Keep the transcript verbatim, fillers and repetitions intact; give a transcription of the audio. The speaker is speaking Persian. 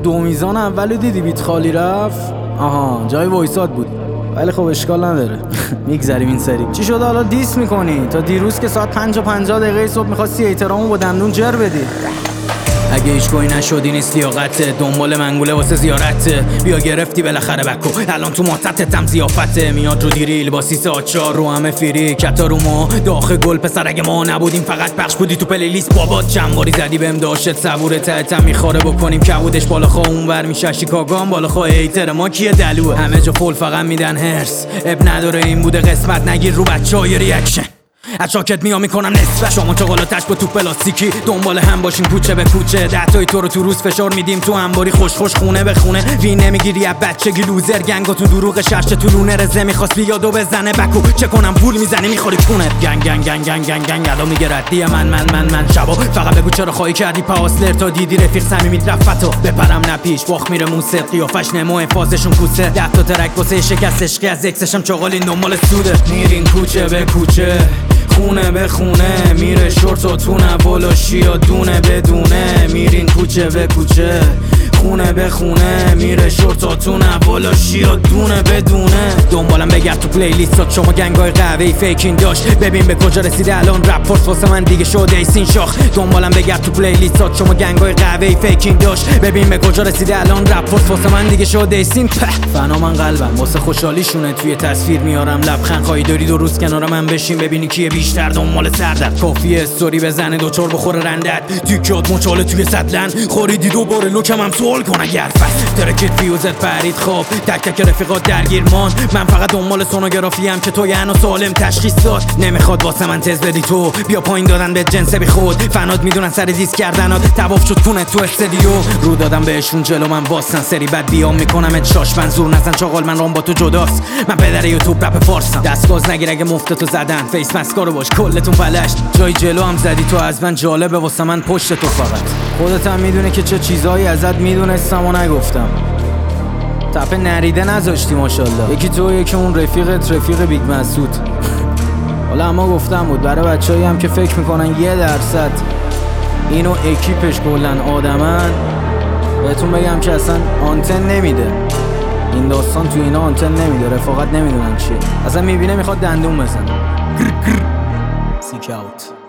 دو میزان اولو دیدی بیت خالی رفت؟ آها جای وایساد بود، ولی خب اشکال نداره. میگذریم این سری. چی شده حالا دیس میکنی؟ تا دیروز که ساعت پنج و پنجاه دقیقه صبح میخواستی احترامو با دندون جر بدی. اگه هیچ گوی نشدی نیست لیاقته، دنبال منگوله واسه زیارته. بیا گرفتی بالاخره بکو، الان تو ماتتتم زیافته. میاد رو دیریل با سیسه آچار رو همه فیری کتا رو ما داخل گل. پسر اگه ما نبودیم فقط پخش بودی تو پلیلیست بابات. چند باری زدی بهم داشت صبوره تهتم میخواره بکنیم کبودش بالا خواه اون ور میشه شیکاگان بالا خواه ایتر ما کیه دلوه. همه جا فول فقط میدن هرس، اب نداره این بوده قسمت. نگیر رو بچه های ریاکشن از چاکت میام میکنم نصفه. شما چاقالاتش با تو پلاستیکی دنبال هم باشین کوچه به کوچه. ده تایی تو رو تو روز فشار میدیم تو انباری خوش خوش خونه به خونه. وی نمیگیری از بچگی لوزر گنگا تو دروغ شرش تو لونه رزه. میخواست بیاد و بزنه بکو چه کنم پول میزنه میخوری کونت. گنگ گنگ گنگ گنگ گنگ گنگ ادا میگه ردی من من من من شبا. فقط بگو چرا خواهی کردی پاسلر تا دیدی رفیق صمیمیت رفتو. بپرم نپیش باخ میره موسیقی قیافش نمو فازشون کوسه. ده تا ترک واسه شکست عشقی از اکسشم چاقالی دنبال سوده. میرین کوچه به کوچه خونه به خونه، میره شورت و تونه بلاشی یا دونه بدونه. میرین کوچه به کوچه خونه به خونه، میره شورت و تونه بلاشی یا دونه بدونه. دنبالم بگرد تو پلیلیستات شما گنگای قهوه‌ای فیکین داشت. ببین به کجا رسیده الان رپ فورس واسه من دیگه شده ایسین شاخ. دنبالم بگرد تو پلیلیستات شما گنگای قهوه‌ای فیکین داشت. ببین به کجا رسیده الان رپ فورس واسه من دیگه شده ایسین. فنا من قلبم واسه خوشحالیشونه توی تصویر میارم لبخند. خواهی داری دو روز کنار من بشین ببینی کیه بیشتر دنبال سردرد. کافیه استوری بزنه دوچار بخوره رندت تیکات مچاله توی سطلن. خوریدی دوباره لوکم هم سوال کن اگر فست ترکت فیوزت پرید خواب. تک تک رفیقات درگیر مان، من فقط دنبال سونوگرافی هم که تو یعنی سالم تشخیص داد. نمیخواد واسه من تز بدی تو، بیا پایین دادن به جنس بی خود. فناد میدونن سر دیس کردنات تواف شد کونه تو استودیو. رو دادم بهشون جلو من واسن سری بعد بیام میکنم ات شاش. منظور نزن چاقال من رام با تو جداست. من پدر یوتیوب رپ فارسم. دستگاز نگیر اگه مفتتو زدن فیس مسکارو باش کلتون فلشت. جای جلو هم زدی تو از من جالبه واسه من پشت تو فقط. خودت هم میدونه که چه چیزایی ازت میدونستم و نگفتم. تپه نریده نذاشتی ماشاءالله. یکی تو یکی اون رفیقت رفیق بیگ مسعود. حالا اما گفتم بود برای بچه‌ای هم که فکر میکنن یه درصد اینو اکیپش کلن آدمن، بهتون بگم که اصلا آنتن نمیده. این داستان تو اینا آنتن نمیده، رفاقت نمیدونن چیه. اصلا میبینه میخواد دندون بزنه. سیک اوت.